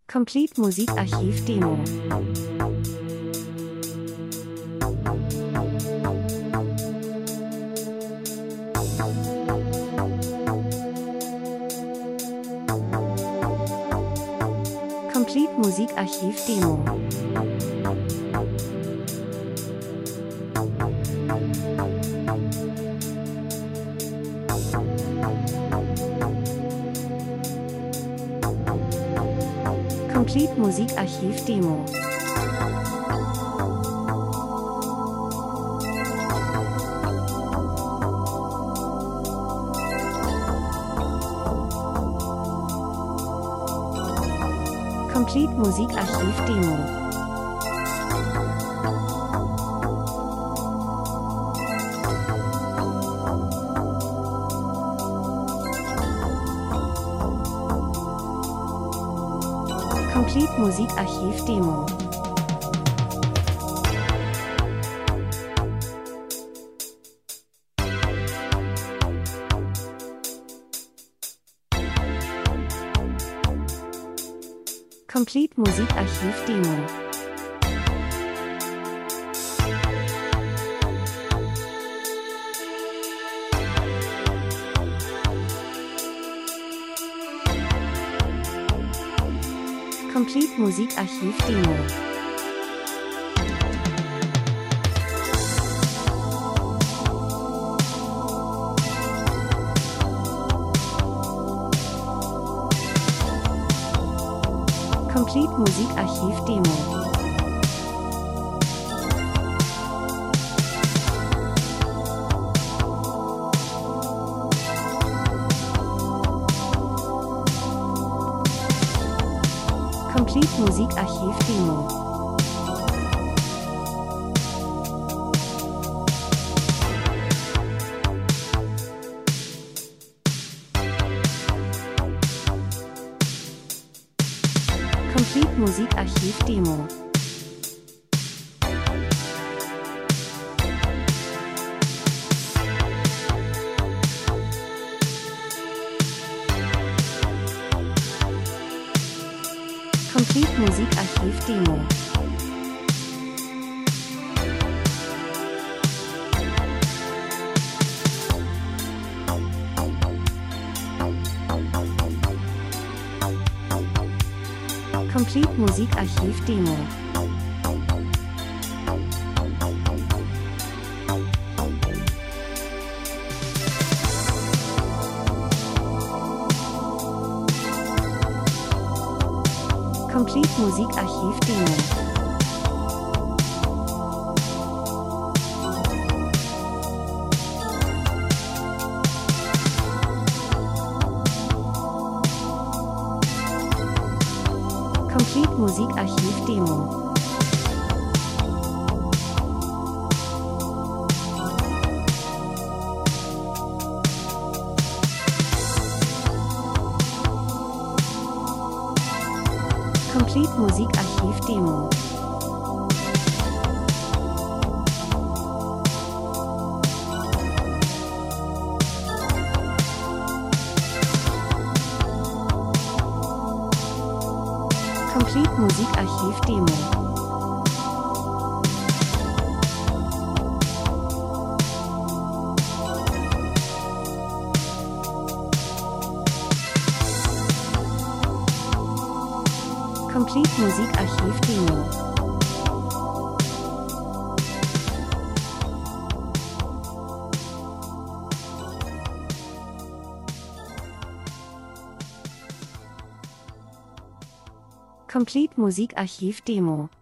Complete Musikarchiv Demo. Complete Musikarchiv Demo. Complete Musikarchiv Demo. Complete Musikarchiv Demo. Complete Musikarchiv Demo. Complete Musikarchiv Demo. Complete Musikarchiv Demo. Complete Musikarchiv Demo. Complete Musikarchiv Demo. Complete Musikarchiv Demo. Complete Musikarchiv Demo. Complete Musikarchiv Demo. Complete Musikarchiv Demo. Complete Musikarchiv Demo. Complete Musikarchiv Demo. Complete Musikarchiv Demo. Complete Musikarchiv Demo. Complete Musikarchiv Demo.